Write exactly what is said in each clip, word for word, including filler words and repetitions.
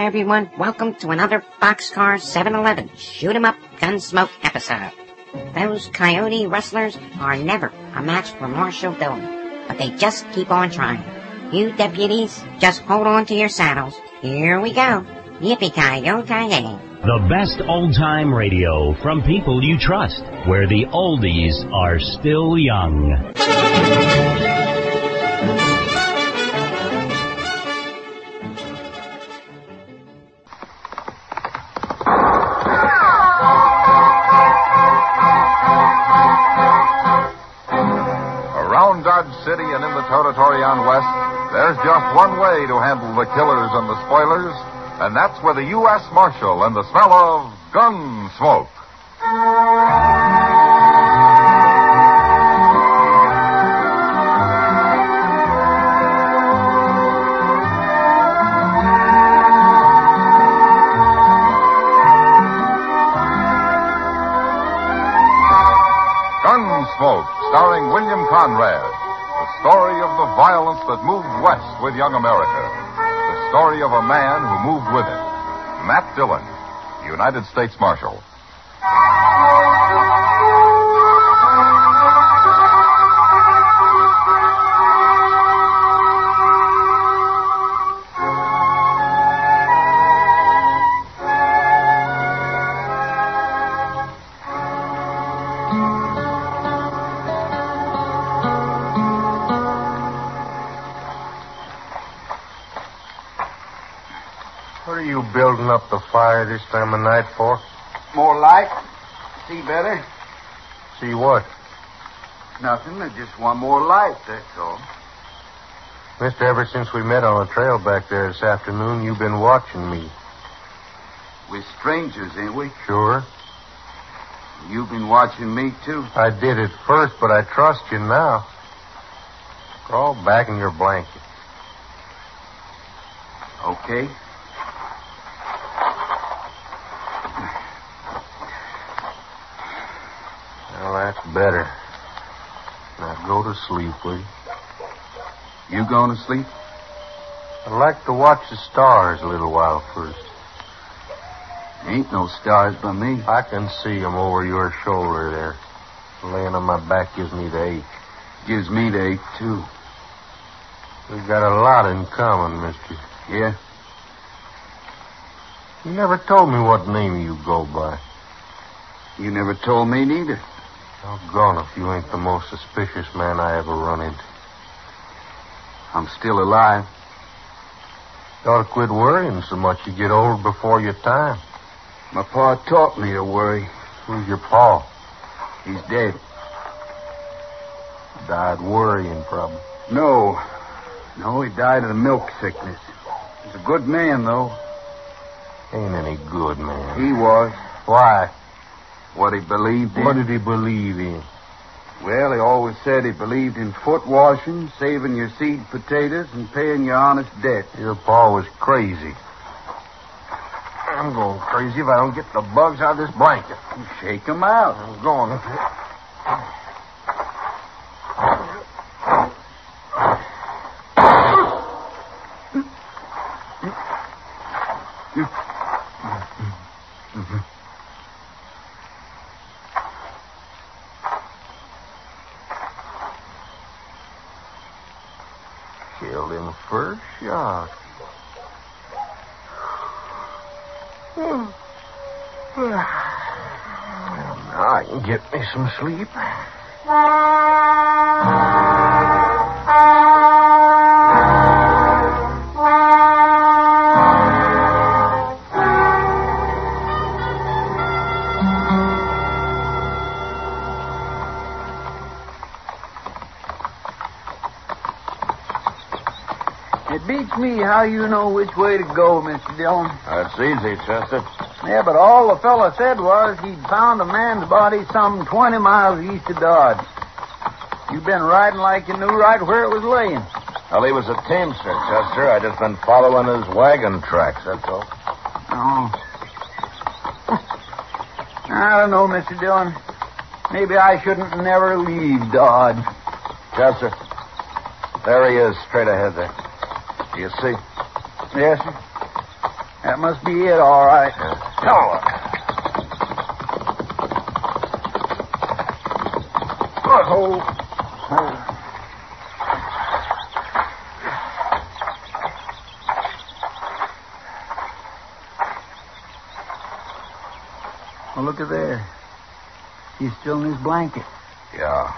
everyone. Welcome to another Boxcar seven eleven Shoot 'em Up Gunsmoke episode. Those coyote rustlers are never a match for Marshal Dillon, but they just keep on trying. You deputies, just hold on to your saddles. Here we go. Yippee-ki-yo-ki-yay. The best old-time radio from people you trust, where the oldies are still young. Around Dodge City and in the territory on West, there's just one way to handle the killers and the spoilers, and that's with a U S Marshal and the smell of gun smoke. Gunsmoke, starring William Conrad. The story of the violence that moved west with young America. The story of a man who moved with it. Matt Dillon, United States Marshal. What are you building up the fire this time of night for? More light. See better. See what? Nothing. I just want more light, that's all. Mister, ever since we met on the trail back there this afternoon, you've been watching me. We're strangers, ain't we? Sure. You've been watching me, too. I did at first, but I trust you now. Crawl back in your blanket. Okay. Well, that's better. Now go to sleep, will you? You going to sleep? I'd like to watch the stars a little while first. Ain't no stars by me. I can see 'em over your shoulder there. Laying on my back gives me the ache. Gives me the ache, too. We've got a lot in common, mister. Yeah? You never told me what name you go by. You never told me neither. Doggone if you ain't the most suspicious man I ever run into. I'm still alive. You ought to quit worrying so much. You get old before your time. My pa taught me to worry. Who's your pa? He's dead. Died worrying, probably. No. No, he died of the milk sickness. He's a good man, though. Ain't any good, man. He was. Why? What he believed in. What did he believe in? Well, he always said he believed in foot washing, saving your seed potatoes, and paying your honest debt. Your pa was crazy. I'm going crazy if I don't get the bugs out of this blanket. Shake 'em out. I'm going. Killed him first shot. Well, now I can get me some sleep. It beats me how you know which way to go, Mister Dillon. That's easy, Chester. Yeah, but all the fella said was he'd found a man's body some twenty miles east of Dodge. You've been riding like you knew right where it was laying. Well, he was a teamster, Chester. I just been following his wagon tracks, that's all. Oh. I don't know, Mister Dillon. Maybe I shouldn't never leave Dodge. Chester, there he is, straight ahead there. Do you see? Yes, sir. That must be it, all right. Yeah. Come on. Oh, hold. Hold. Oh, look at there. He's still in his blanket. Yeah.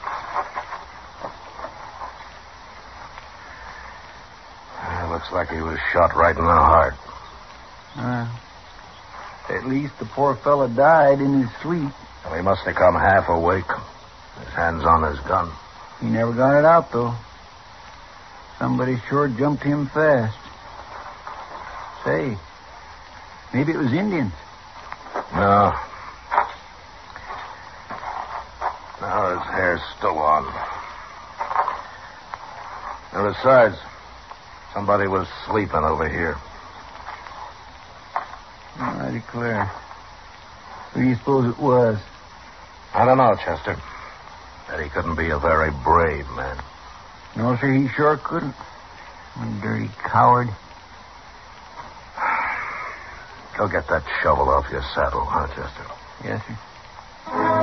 Uh, looks like he was shot right in the heart. Uh, at least the poor fella died in his sleep. Well, he must have come half awake. His hands on his gun. He never got it out, though. Somebody sure jumped him fast. Say, maybe it was Indians. No. Now his hair's still on. And besides, somebody was sleeping over here. I declare. Who do you suppose it was? I don't know, Chester. But he couldn't be a very brave man. No, sir, he sure couldn't. One dirty coward. Go get that shovel off your saddle, huh, Chester? Yes, sir.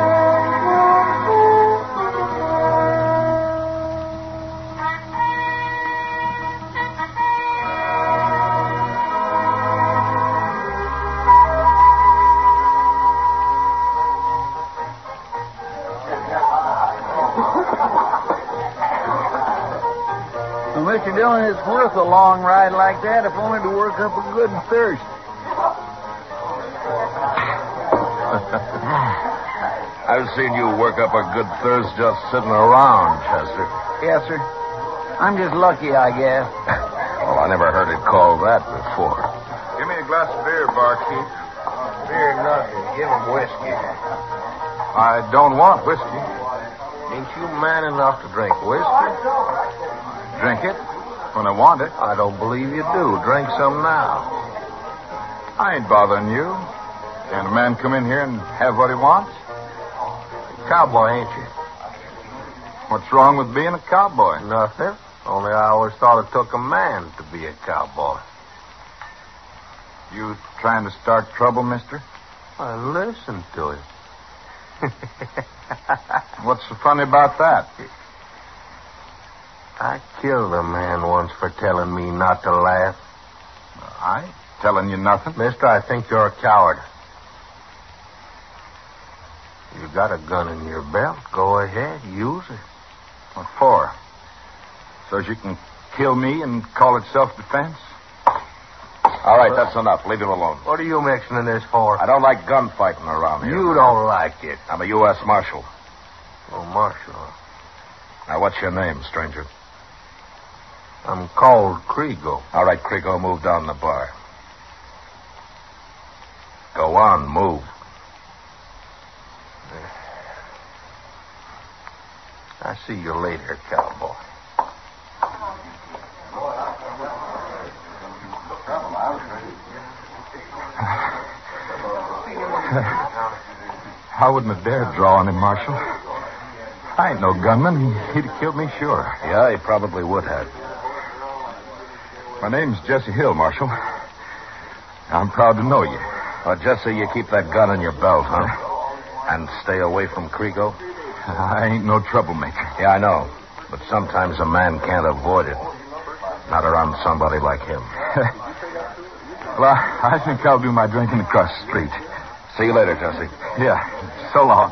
Well, Mister Dillon, it's worth a long ride like that if only to work up a good thirst. I've seen you work up a good thirst just sitting around, Chester. Yes, sir. I'm just lucky, I guess. Well, I never heard it called that before. Give me a glass of beer, barkeep. Beer nothing. Give him whiskey. I don't want whiskey. Ain't you man enough to drink whiskey? Drink it when I want it. I don't believe you do. Drink some now. I ain't bothering you. Can a man come in here and have what he wants? Cowboy, ain't you? What's wrong with being a cowboy? Nothing. Only I always thought it took a man to be a cowboy. You trying to start trouble, mister? I listen to him. What's so funny about that? I killed a man once for telling me not to laugh. I ain't telling you nothing. Mister, I think you're a coward. You got a gun in your belt. Go ahead. Use it. What for? So you can kill me and call it self-defense? All right, that's enough. Leave him alone. What are you mixing in this for? I don't like gunfighting around here. You don't like it. I'm a U S Marshal. Oh, Marshal. Now, what's your name, stranger? I'm called Kriego. All right, Kriego, move down the bar. Go on, move. I see you later, cowboy. I wouldn't have dared draw on him, Marshal. I ain't no gunman. He'd have killed me, sure. Yeah, he probably would have. My name's Jesse Hill, Marshal. I'm proud to know you. Well, Jesse, you keep that gun in your belt, huh? And stay away from Kriego? I ain't no troublemaker. Yeah, I know. But sometimes a man can't avoid it. Not around somebody like him. Well, I, I think I'll do my drinking across the street. See you later, Jesse. Yeah, so long.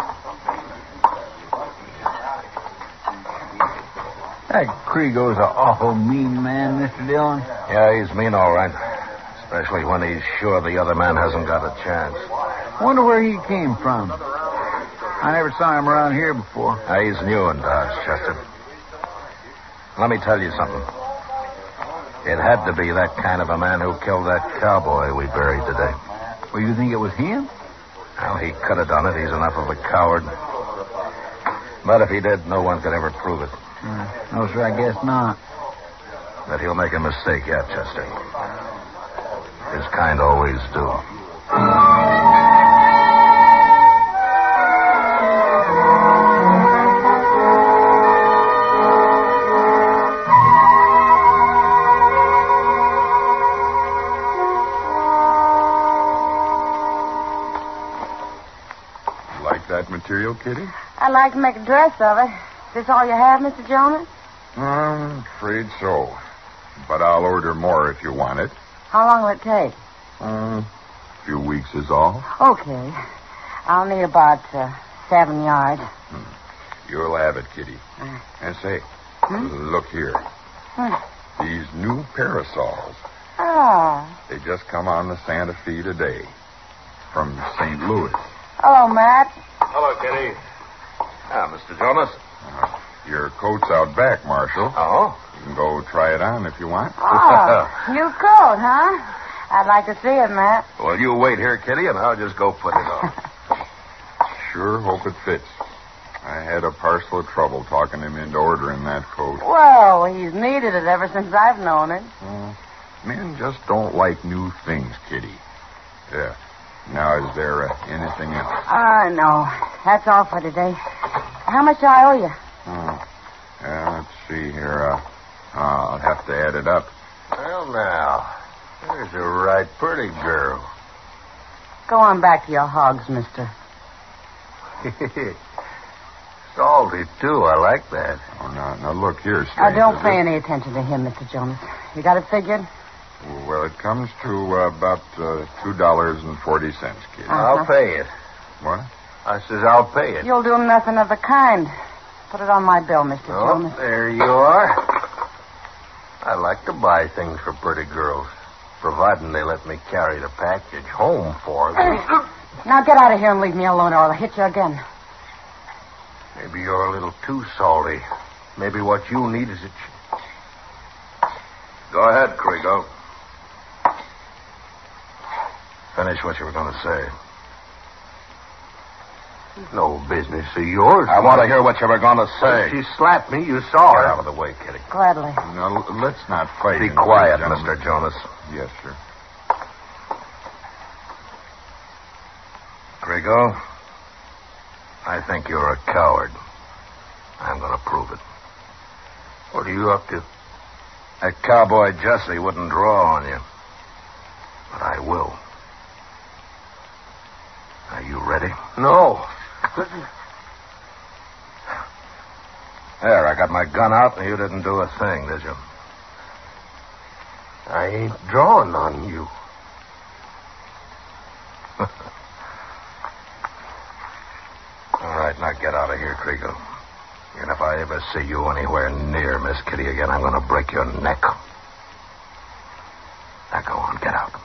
That Kriego's an awful mean man, Mister Dillon. Yeah, he's mean, all right. Especially when he's sure the other man hasn't got a chance. Wonder where he came from. I never saw him around here before. Uh, he's new in Dodge, Chester. Let me tell you something. It had to be that kind of a man who killed that cowboy we buried today. Well, you think it was him? Well, he could have done it. He's enough of a coward. But if he did, no one could ever prove it. Uh, no, sir, I guess not. But he'll make a mistake yet, Chester. His kind always do. that material, Kitty? I'd like to make a dress of it. Is this all you have, Mister Jonas? I'm afraid so. But I'll order more if you want it. How long will it take? Uh, a few weeks is all. Okay. I'll need about uh, seven yards. Hmm. You'll have it, Kitty. Uh, and say, hmm? Look here. Hmm. These new parasols. Ah. They just come on the Santa Fe today. From Saint Louis. Hello, Matt. Hello, Kitty. Ah, Mister Jonas. Uh, your coat's out back, Marshal. Oh? You can go try it on if you want. Oh, new coat, huh? I'd like to see it, Matt. Well, you wait here, Kitty, and I'll just go put it on. Sure hope it fits. I had a parcel of trouble talking him into ordering that coat. Well, he's needed it ever since I've known it. Uh, men just don't like new things, Kitty. Yeah. Now, is there uh, anything else? Uh, no. That's all for today. How much do I owe you? Oh. Yeah, let's see here. Uh, I'll have to add it up. Well, now, there's a right pretty girl. Go on back to your hogs, mister. Salty, too. I like that. Oh, now, now look here, Now, stranger. don't pay any attention to him, Mister Jonas. You got it figured? Well, it comes to uh, about uh, two dollars and forty cents, kid. Uh-huh. I'll pay it. What? I says I'll pay it. You'll do nothing of the kind. Put it on my bill, Mister Oh, Jonas. there you are. I like to buy things for pretty girls, providing they let me carry the package home for them. Now get out of here and leave me alone, or I'll hit you again. Maybe you're a little too salty. Maybe what you need is a... Ch- Go ahead, Krigo. Finish what you were going to say. No business of yours. I want to hear what you were going to say. She slapped me. You saw her. Get out of the way, Kitty. Gladly. Now, l- let's not fight. Be in quiet, here, Mister gentlemen. Jonas. Yes, sir. Krigo, I think you're a coward. I'm going to prove it. What are you up to? That cowboy Jesse wouldn't draw on you. But I will. Are you ready? No. There, I got my gun out, and you didn't do a thing, did you? I ain't drawing on you. All right, now get out of here, Krigo. And if I ever see you anywhere near Miss Kitty again, I'm going to break your neck. Now go on, get out.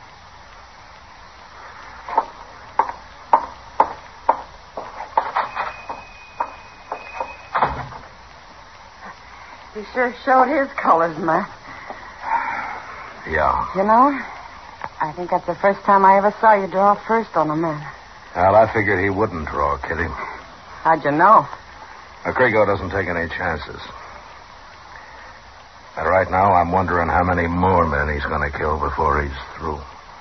He sure showed his colors, Matt. Yeah. You know, I think that's the first time I ever saw you draw first on a man. Well, I figured he wouldn't draw, Kitty. How'd you know? Now, Krigo doesn't take any chances. And right now, I'm wondering how many more men he's going to kill before he's through.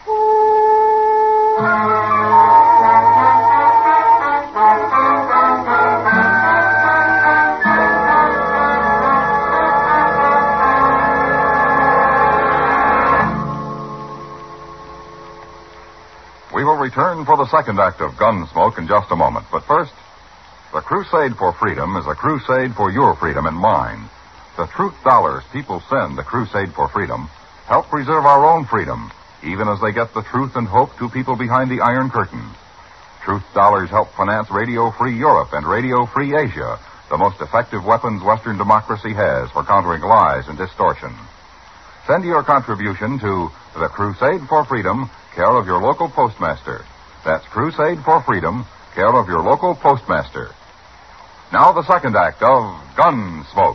We will return for the second act of Gunsmoke in just a moment. But first, the crusade for freedom is a crusade for your freedom and mine. The truth dollars people send the crusade for freedom help preserve our own freedom, even as they get the truth and hope to people behind the Iron Curtain. Truth dollars help finance Radio Free Europe and Radio Free Asia, the most effective weapons Western democracy has for countering lies and distortion. Send your contribution to the Crusade for Freedom, care of your local postmaster. That's Crusade for Freedom, care of your local postmaster. Now the second act of Gunsmoke.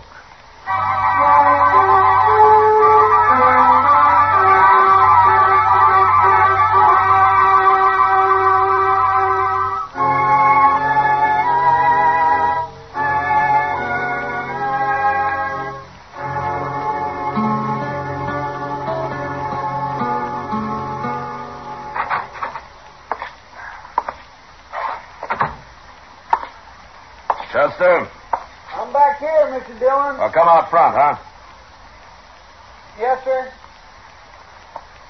Chester? I'm back here, Mister Dillon. Well, come out front, huh? Yes, sir.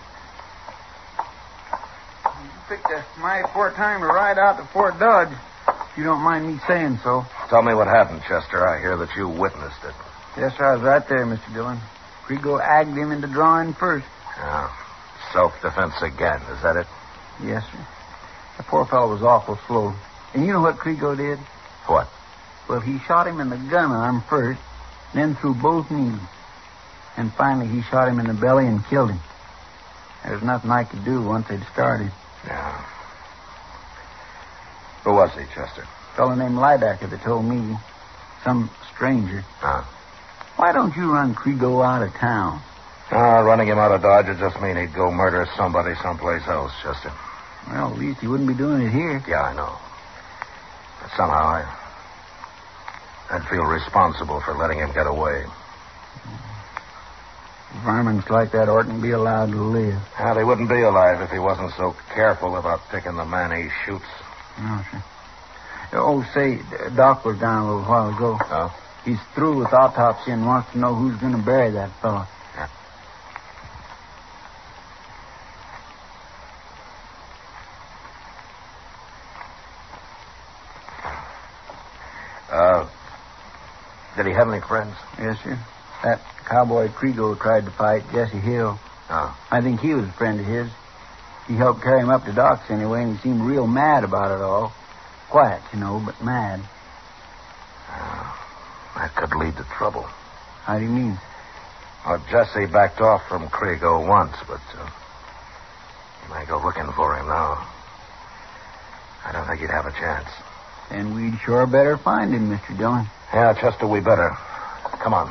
You picked a mighty poor time to ride out to Fort Dodge. you don't mind me saying so. Tell me what happened, Chester. I hear that you witnessed it. Yes, sir, I was right there, Mister Dillon. Kriego agged him into drawing first. Yeah. Self-defense again, is that it? Yes, sir. The poor fellow was awful slow. And you know what Kriego did? What? Well, he shot him in the gun arm first, then through both knees. And finally, he shot him in the belly and killed him. There was nothing I could do once they'd started. Yeah. Who was he, Chester? A fellow named Lidecker that told me. Some stranger. Huh? Why don't you run Kriego out of town? Uh, running him out of Dodge would just mean he'd go murder somebody someplace else, Chester. Well, at least he wouldn't be doing it here. Yeah, I know. But somehow I... I'd feel responsible for letting him get away. Varmints like that oughtn't be allowed to live. Well, he wouldn't be alive if he wasn't so careful about picking the man he shoots. No, sir. Oh, say, Doc was down a little while ago. Oh? He's through with autopsy and wants to know who's going to bury that fellow. Yeah. Uh, did he have any friends? Yes, sir. That cowboy Kriego tried to fight Jesse Hill. Oh. I think he was a friend of his. He helped carry him up to Doc's anyway, and he seemed real mad about it all. Quiet, you know, but mad. Uh, that could lead to trouble. How do you mean? Well, Jesse backed off from Kriego once, but uh, he might go looking for him now. I don't think he'd have a chance. Then we'd sure better find him, Mister Dillon. Yeah, Chester, we better. Come on.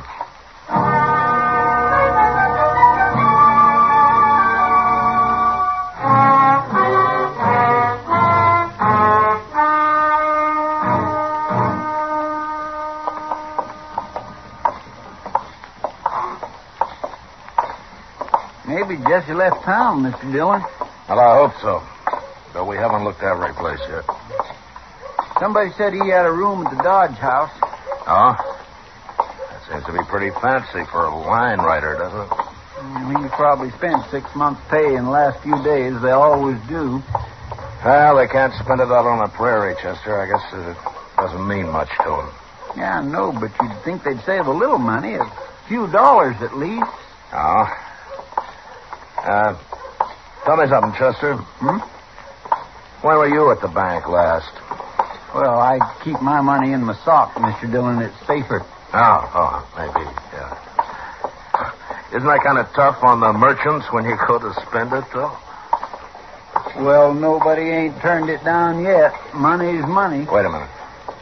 Maybe Jesse left town, Mister Dillon. Well, I hope so. Though we haven't looked every place yet. Somebody said he had a room at the Dodge house. Oh? That seems to be pretty fancy for a line rider, doesn't it? Mm, he probably spent six months' pay in the last few days. They always do. Well, they can't spend it out on the prairie, Chester. I guess it doesn't mean much to them. Yeah, I know, but you'd think they'd save a little money, a few dollars at least. Oh? Uh, tell me something, Chester. Hmm? When were you at the bank last? Well, I keep my money in my sock, Mister Dillon. It's safer. Oh, oh, maybe, yeah. Isn't that kind of tough on the merchants when you go to spend it, though? Well, nobody ain't turned it down yet. Money's money. Wait a minute.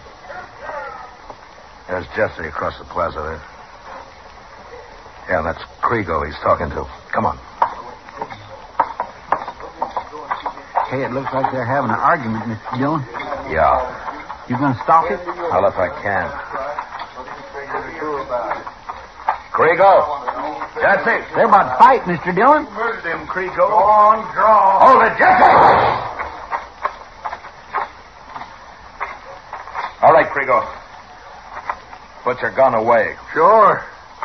There's Jesse across the plaza there. Yeah, that's Kriego he's talking to. Come on. Hey, it looks like they're having an argument, Mister Dillon. Yeah. You gonna stop it? Well, if I can. Kriego! Jesse! They're about to fight, Mister Dillon. Murdered him, Kriego. Go on, draw. Hold it, Jesse! All right, Kriego. Put your gun away. Sure.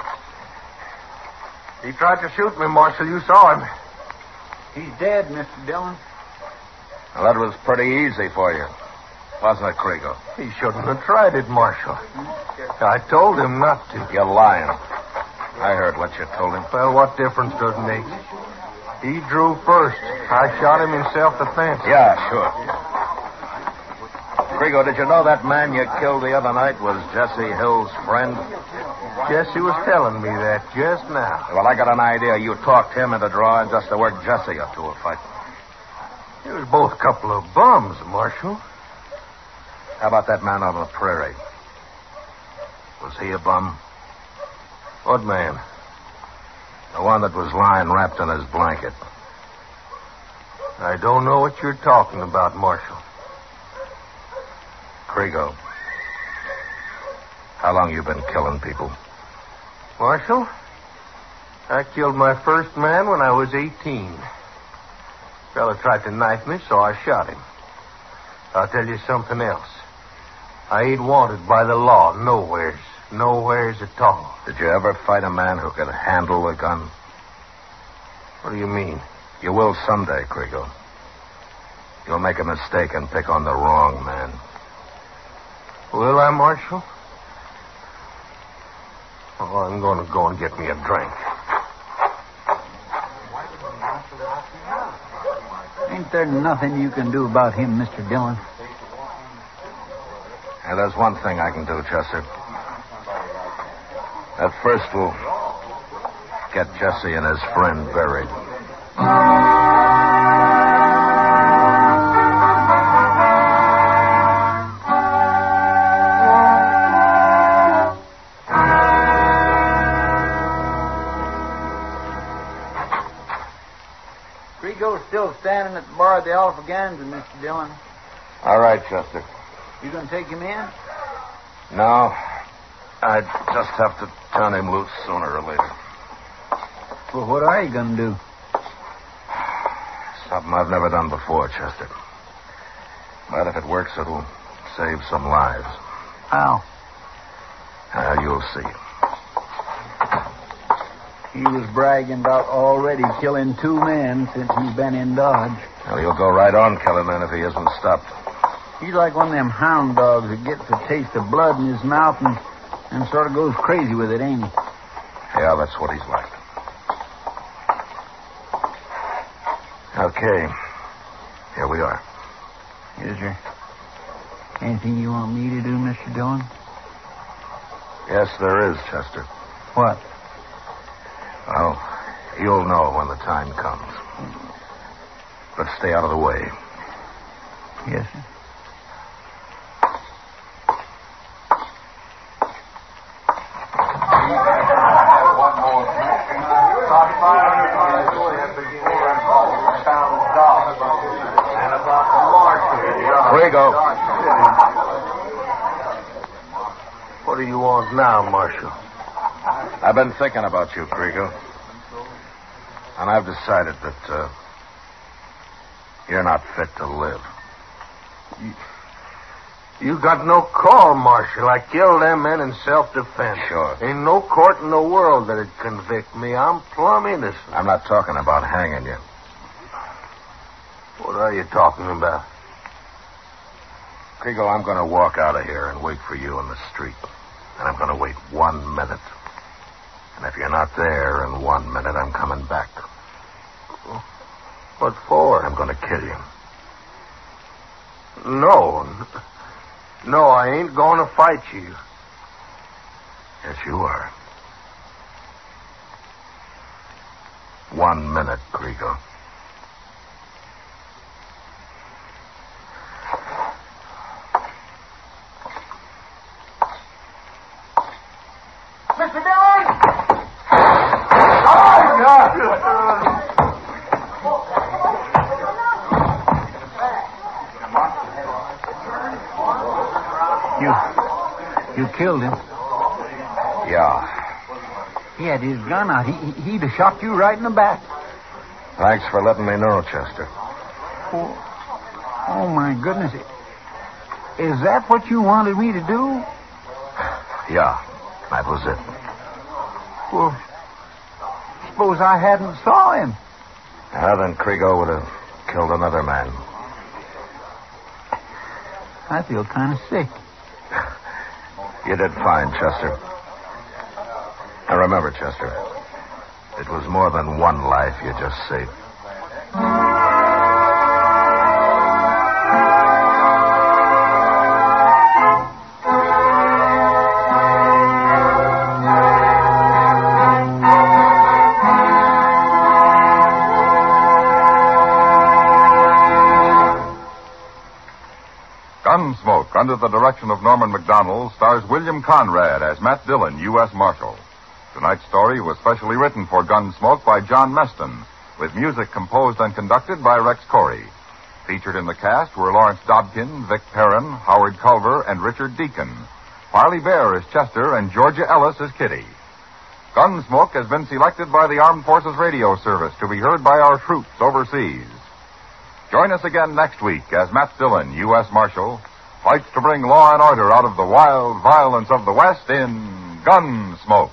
He tried to shoot me, Marshal. You saw him. He's dead, Mister Dillon. Well, that was pretty easy for you. Wasn't it, Kriego? He shouldn't have tried it, Marshal. I told him not to. You're lying. I heard what you told him. Well, what difference does it make? He drew first. I shot him in self-defense. Yeah, sure. Kriego, did you know that man you killed the other night was Jesse Hill's friend? Jesse was telling me that just now. Well, I got an idea you talked him into drawing just to work Jesse up to a fight. It was both a couple of bums, Marshal. How about that man on the prairie? Was he a bum? What man? The one that was lying wrapped in his blanket. I don't know what you're talking about, Marshal. Kriego, how long you been killing people? Marshal, I killed my first man when I was eighteen. Fella tried to knife me, so I shot him. I'll tell you something else. I ain't wanted by the law nowheres. Nowheres at all. Did you ever fight a man who could handle a gun? What do you mean? You will someday, Kriego. You'll make a mistake and pick on the wrong man. Will I, Marshal? Oh, I'm going to go and get me a drink. Ain't there nothing you can do about him, Mister Dillon? And there's one thing I can do, Chester. At first, we'll get Jesse and his friend buried. Grigo's still standing at the bar of the Alphaganza, Mister Dillon. All right, Chester. You gonna take him in? No. I just have to turn him loose sooner or later. Well, what are you gonna do? Something I've never done before, Chester. But if it works, it'll save some lives. How? Uh, you'll see. He was bragging about already killing two men since he's been in Dodge. Well, he'll go right on killing men if he isn't stopped. He's like one of them hound dogs that gets a taste of blood in his mouth and, and sort of goes crazy with it, ain't he? Yeah, that's what he's like. Okay. Here we are. Is there anything you want me to do, Mister Dillon? Yes, there is, Chester. What? Well, you'll know when the time comes. But stay out of the way. Yes, sir. Grigo. What do you want now, Marshal? I've been thinking about you, Grigo. And I've decided that uh, you're not fit to live. You, you got no call, Marshal. I killed them men in self-defense. Sure. Ain't no court in the world that'd convict me. I'm plumb innocent. I'm not talking about hanging you. What are you talking about? Grigo, I'm going to walk out of here and wait for you in the street. And I'm going to wait one minute. And if you're not there in one minute, I'm coming back. What for? I'm going to kill you. No. No, I ain't going to fight you. Yes, you are. One minute, Grigo. Mister Dillon! You... You killed him. Yeah. He had his gun out. He, he, he'd have shot you right in the back. Thanks for letting me know, Chester. Oh, oh my goodness. Is that what you wanted me to do? Yeah, that was it. Well, suppose I hadn't saw him. Well, then Grigo would have killed another man. I feel kind of sick. You did fine, Chester. Now remember, Chester, it was more than one life you just saved. Gunsmoke, under the direction of Norman Macdonnell, stars William Conrad as Matt Dillon, U S Marshal. Tonight's story was specially written for Gunsmoke by John Meston, with music composed and conducted by Rex Corey. Featured in the cast were Lawrence Dobkin, Vic Perrin, Howard Culver, and Richard Deacon. Parley Bear as Chester, and Georgia Ellis as Kitty. Gunsmoke has been selected by the Armed Forces Radio Service to be heard by our troops overseas. Join us again next week as Matt Dillon, U S Marshal, fights to bring law and order out of the wild violence of the West in Gunsmoke.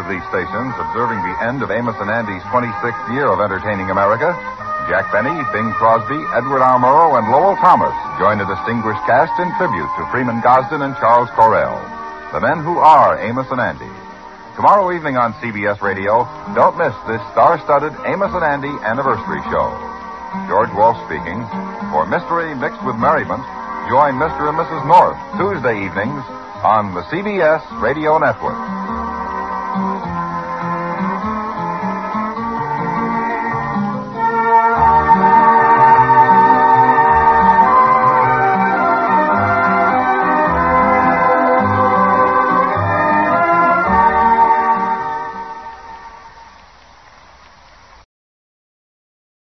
these stations observing the end of Amos and Andy's twenty-sixth year of entertaining America, Jack Benny, Bing Crosby, Edward R. Murrow, and Lowell Thomas join a distinguished cast in tribute to Freeman Gosden and Charles Correll, the men who are Amos and Andy. Tomorrow evening on C B S Radio, don't miss this star-studded Amos and Andy anniversary show. George Wolf speaking. For Mystery Mixed with Merriment, join Mister and Missus North Tuesday evenings on the C B S Radio Network.